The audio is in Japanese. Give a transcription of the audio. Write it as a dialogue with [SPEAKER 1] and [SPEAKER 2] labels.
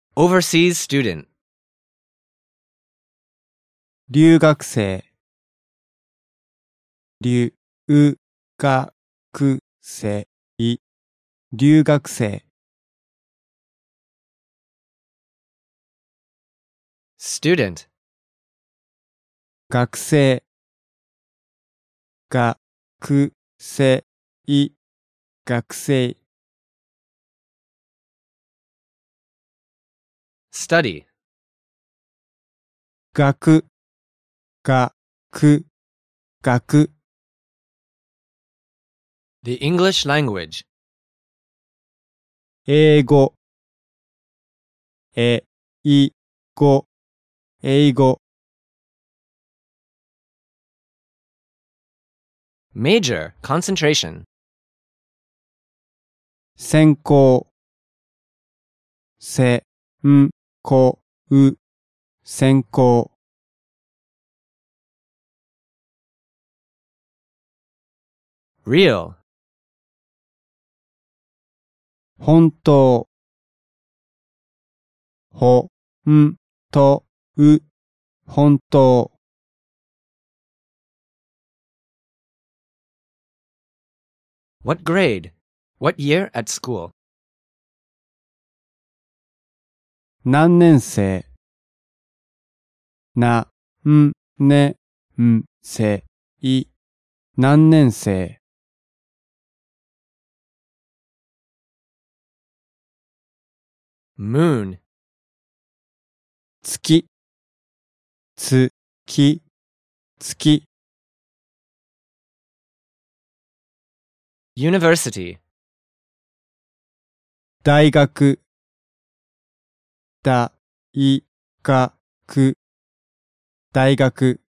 [SPEAKER 1] overseas student,
[SPEAKER 2] 留学生、留学生、留学生、
[SPEAKER 1] student,
[SPEAKER 2] 学生、学生、学生、
[SPEAKER 1] study,
[SPEAKER 2] 学、
[SPEAKER 1] the English language,
[SPEAKER 2] 英語、英語、
[SPEAKER 1] major, concentration,
[SPEAKER 2] 専攻、専攻、専攻、
[SPEAKER 1] real,
[SPEAKER 2] 本当、本当、本当、
[SPEAKER 1] what grade, what year at school,
[SPEAKER 2] 何年生、何年生、何年生、
[SPEAKER 1] moon,
[SPEAKER 2] 月、月、
[SPEAKER 1] university,
[SPEAKER 2] 大学、大学、大学、